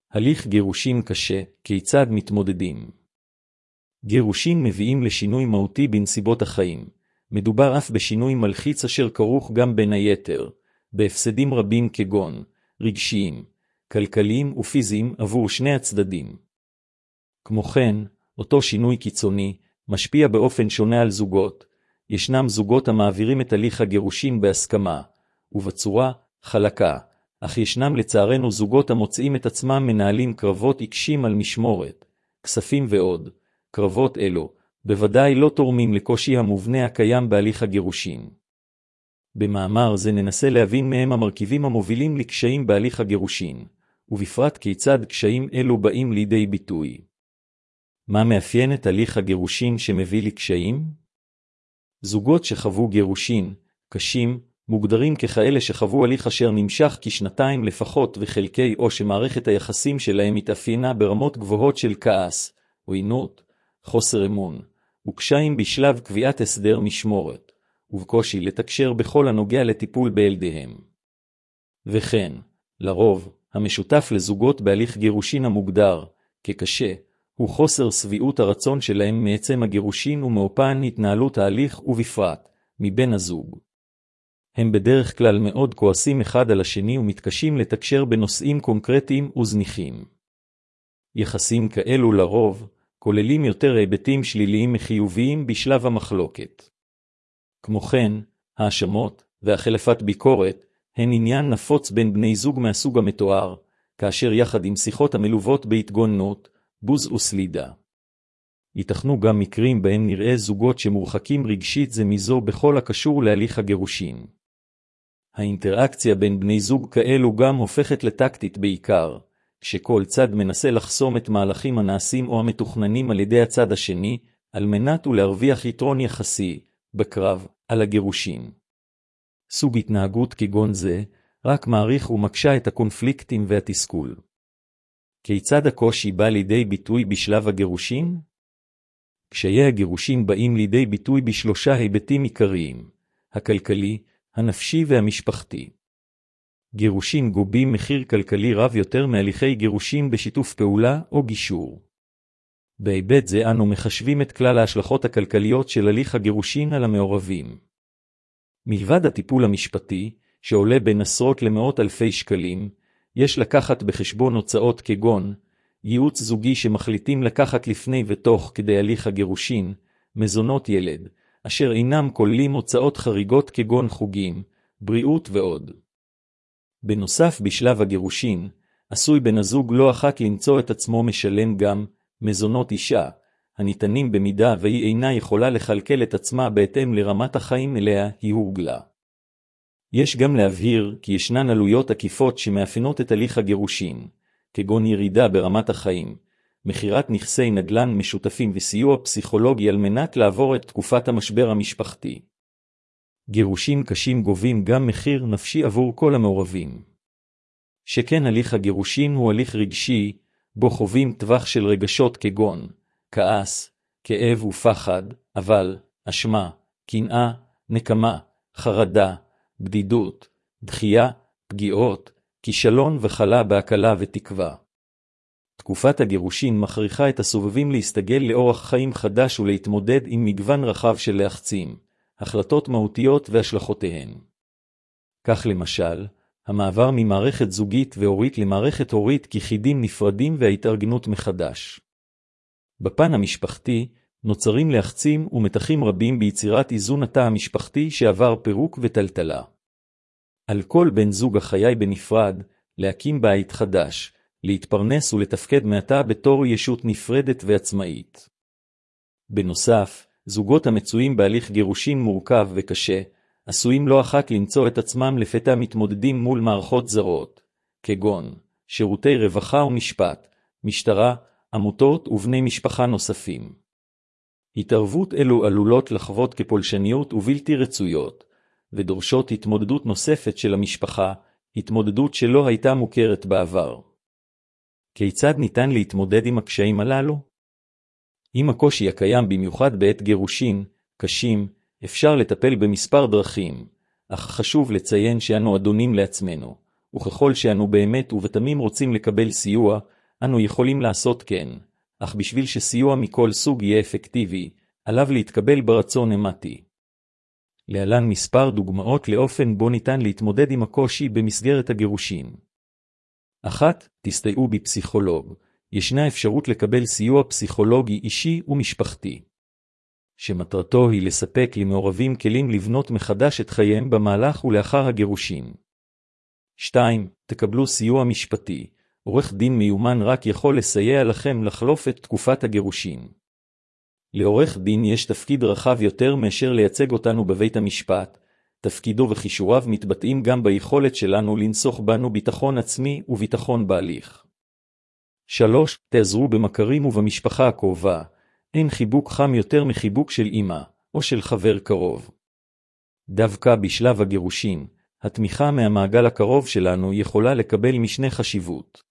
הליך גירושים קשה, כיצד מתמודדים? גירושים מביאים לשינוי מהותי בנסיבות החיים. מדובר אף בשינוי מלחיץ אשר כרוך גם בין היתר, בהפסדים רבים כגון, רגשיים, כלכליים ופיזיים עבור שני הצדדים. כמו כן, אותו שינוי קיצוני משפיע באופן שונה על זוגות. ישנם זוגות המעבירים את הליך הגירושים בהסכמה, ובצורה חלקה, אך ישנם לצערנו זוגות המוצאים את עצמם מנהלים קרבות עיקשים על משמורת, כספים ועוד. קרבות אלו בוודאי לא תורמים לקושי המובנה הקיים בהליך הגירושים. במאמר זה ננסה להבין מהם המרכיבים המובילים לקשיים בהליך הגירושים, ובפרט כיצד קשיים אלו באים לידי ביטוי. מה מאפיין את הליך הגירושים שמביא לקשיים? זוגות שחוו גירושים קשים מוגדרים ככאלה שחוו הליך אשר נמשך כשנתיים לפחות וחלקי או שמערכת היחסים שלהם התאפיינה ברמות גבוהות של כעס, עוינות, חוסר אמון, וקשיים בשלב קביעת הסדר משמורת, ובקושי לתקשר בכל הנוגע לטיפול בילדיהם. וכן, לרוב, המשותף לזוגות בהליך גירושין המוגדר כקשה, הוא חוסר שביעות הרצון שלהם מעצם הגירושין ומאופן התנהלות ההליך ובפרט, מבין הזוג. הם בדרך כלל מאוד כועסים אחד על השני ומתקשים לתקשר בנושאים קונקרטיים וזניחים. יחסים כאלו לרוב כוללים יותר היבטים שליליים מחיוביים בשלב המחלוקת. כמו כן, האשמות והחלפת ביקורת הן עניין נפוץ בין בני זוג מהסוג המתואר, כאשר יחד עם שיחות המלוות בהתגוננות, בוז וסלידה. ייתכנו גם מקרים בהם נראה זוגות שמורחקים רגשית זה מזו בכל הקשור להליך הגירושין. האינטראקציה בין בני זוג כאלו גם הופכת לטקטית בעיקר, כשכל צד מנסה לחסום את מהלכים הנעשים או המתוכננים על ידי הצד השני, על מנת ולהרוויח יתרון יחסי, בקרב, על הגירושין. סוג התנהגות כגון זה, רק מעריך ומקשה את הקונפליקטים והתסכול. כיצד הקושי בא לידי ביטוי בשלב הגירושין? קשיי הגירושין באים לידי ביטוי בשלושה היבטים עיקריים, הכלכלי, הנפשי והמשפחתי. גירושין גובים מחיר כלכלי רב יותר מהליכי גירושין בשיתוף פעולה או גישור. בהיבט זה אנו מחשבים את כלל ההשלכות הכלכליות של הליך הגירושין על המעורבים. מלבד הטיפול המשפטי, שעולה בין עשרות למאות אלפי שקלים, יש לקחת בחשבון הוצאות כגון, ייעוץ זוגי שמחליטים לקחת לפני ותוך כדי הליך הגירושין, מזונות ילד, אשר אינם כוללים הוצאות חריגות כגון חוגים, בריאות ועוד. בנוסף בשלב הגירושין, עשוי בן הזוג לא אחת למצוא את עצמו משלם גם מזונות אישה, הניתנים במידה והיא אינה יכולה לכלכל את עצמה בהתאם לרמת החיים אליה היא הורגלה. יש גם להבהיר כי ישנן עלויות עקיפות שמאפיינות את הליך הגירושין, כגון ירידה ברמת החיים, מחירת נכסי נדל"ן משותפים וסיוע פסיכולוגי על מנת לעבור את תקופת המשבר המשפחתי. גירושים קשים גובים גם מחיר נפשי עבור כל המעורבים. שכן הליך הגירושין הוא הליך רגשי, בו חווים טווח של רגשות כגון, כעס, כאב ופחד, אבל, אשמה, קנאה, נקמה, חרדה, בדידות, דחייה, פגיעות, כישלון וחלה בהקלה ותקווה. תקופת הגירושין מכריחה את הסובבים להסתגל לאורח חיים חדש ולהתמודד עם מגוון רחב של לחצים, החלטות מהותיות והשלכותיהן. כך למשל, המעבר ממערכת זוגית והורית למערכת הורית כיחידים נפרדים וההתארגנות מחדש. בפן המשפחתי, נוצרים לחצים ומתחים רבים ביצירת איזון התא המשפחתי שעבר פירוק וטלטלה. על כל בן זוג החיי בנפרד, להקים בית חדש, להתפרנס ולתפקד מעתה בתור ישות נפרדת ועצמאית. בנוסף, זוגות המצויים בהליך גירושין מורכב וקשה, עשויים לא אחת למצוא את עצמם לפתע מתמודדים מול מערכות זרות, כגון שירותי רווחה ומשפט, משטרה, עמותות ובני משפחה נוספים. התערבות אלו עלולות לחוות כפולשניות ובלתי רצויות, ודורשות התמודדות נוספת של המשפחה, התמודדות שלא הייתה מוכרת בעבר. כיצד ניתן להתמודד עם הקשיים הללו? עם הקושי הקיים במיוחד בעת גירושין, קשים, אפשר לטפל במספר דרכים, אך חשוב לציין שאנו אדונים לעצמנו, וככל שאנו באמת ובתמים רוצים לקבל סיוע, אנו יכולים לעשות כן, אך בשביל שסיוע מכל סוג יהיה אפקטיבי, עליו להתקבל ברצון אמתי. להלן מספר דוגמאות לאופן בו ניתן להתמודד עם הקושי במסגרת הגירושין. 1. תסתייעו בפסיכולוג. ישנה אפשרות לקבל סיוע פסיכולוגי אישי ומשפחתי, שמטרתו היא לספק למעורבים כלים לבנות מחדש את חייהם במהלך ולאחר הגירושין. 2. תקבלו סיוע משפטי. עורך דין מיומן רק יכול לסייע לכם לחלוף את תקופת הגירושין. לעורך דין יש תפקיד רחב יותר מאשר לייצג אותנו בבית המשפט. תפקידו וכישוריו מתבטאים גם ביכולת שלנו לנסוך בנו ביטחון עצמי וביטחון בהליך. 3. תעזרו במכרים ובמשפחה הקרובה. אין חיבוק חם יותר מחיבוק של אמא, או של חבר קרוב. דווקא בשלב הגירושין, התמיכה מהמעגל הקרוב שלנו יכולה לקבל משנה חשיבות.